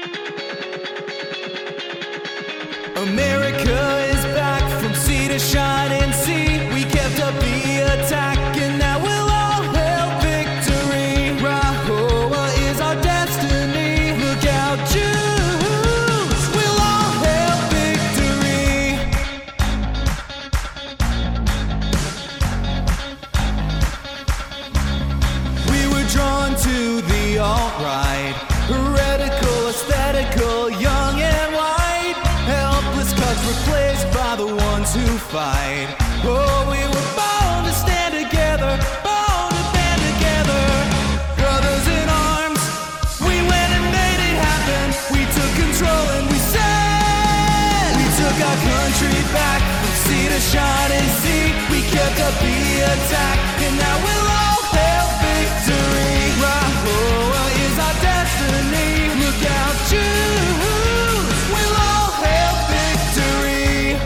America is back from sea to shining sea. We kept up the attack and now we'll all hail victory. Rahowa is our destiny. Look out, Jews, we'll all hail victory. We were drawn to the alt-right, heretical, aesthetical, young and white, helpless cuts replaced by the ones who fight. Oh, we were born to stand together, born to band together, brothers in arms. We went and made it happen. We took control and we said we took our country back from sea to shining sea. We kept up the attack and now we'll all hail victory. Rahowa is our destiny. Look out, Jews, we'll all hail victory.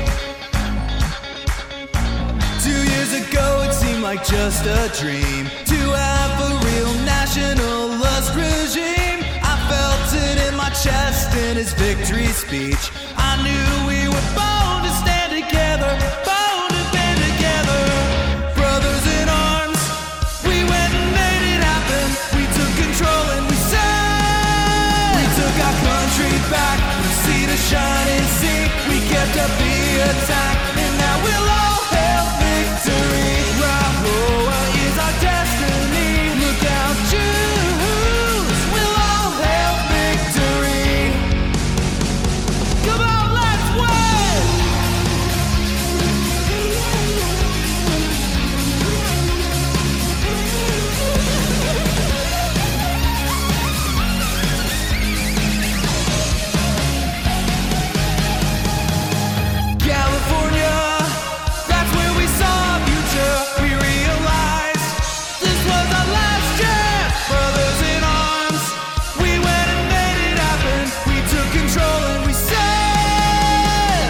2 years ago it seemed like just a dream to have a real nationalist regime. I felt it in my chest in his victory speech. I knew we were born to stand together, born to band together, brothers in arms. We went and made it happen. We took control and we said we took our country back from sea to shining sea. We kept up the attack and now we'll all hail victory. Rahowa is our destiny. Look out, Jews, we'll all hail victory. Come on, let's win! California, that's where we saw our future. We realized this was our last chance. Brothers in arms, we went and made it happen. We took control and we said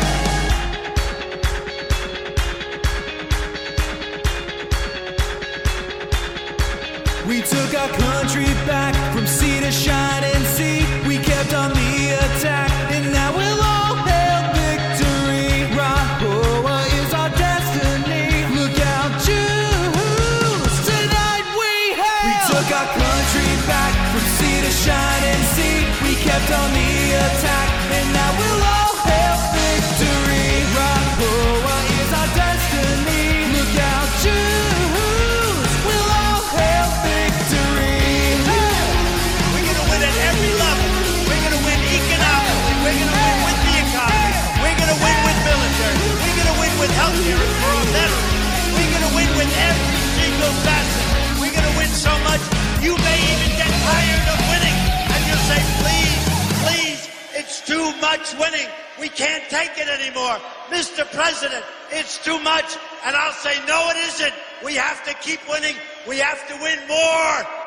we took our country back from sea to shining sea. We kept on the attack and now we'll all hail victory. Rahowa is our destiny. Look out, Jews, tonight we hail. We took our country back from sea to shining sea. We kept on the attack and now we'll all hail victory. Rahowa is our destiny. Look out, Jews, we'll all hail victory. We're going to win at every level. We're going to win economically. We're going to win with the economy. We're going to win with military. We're going to win with healthcare for our veterans. We're going to win with every single facet. We're going to win so much, you may even get tired of winning. And you'll say, please, please, it's too much winning. We can't take it anymore. Mr. President, it's too much. And I'll say, no, it isn't. We have to keep winning. We have to win more.